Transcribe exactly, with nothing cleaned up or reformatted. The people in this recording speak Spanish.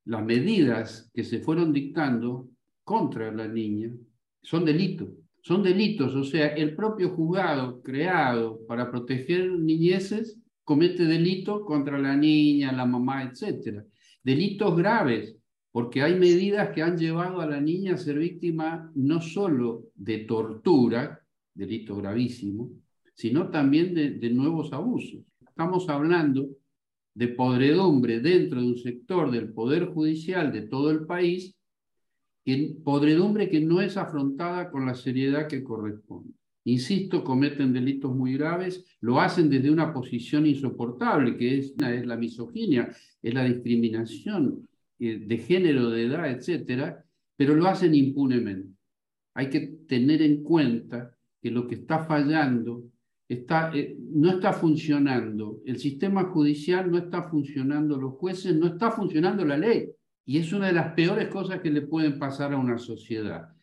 las medidas que se fueron dictando contra la niña son delitos. Son delitos, o sea, el propio juzgado creado para proteger niñeces comete delitos contra la niña, la mamá, etcétera. Delitos graves, porque hay medidas que han llevado a la niña a ser víctima no solo de tortura, delito gravísimo, sino también de, de nuevos abusos. Estamos hablando de podredumbre dentro de un sector del Poder Judicial de todo el país, que, podredumbre que no es afrontada con la seriedad que corresponde. Insisto, cometen delitos muy graves, lo hacen desde una posición insoportable, que es, es la misoginia, es la discriminación eh, de género, de edad, etcétera, pero lo hacen impunemente. Hay que tener en cuenta que lo que está fallando está, eh, no está funcionando, el sistema judicial no está funcionando, los jueces no está funcionando la ley. Y es una de las peores cosas que le pueden pasar a una sociedad.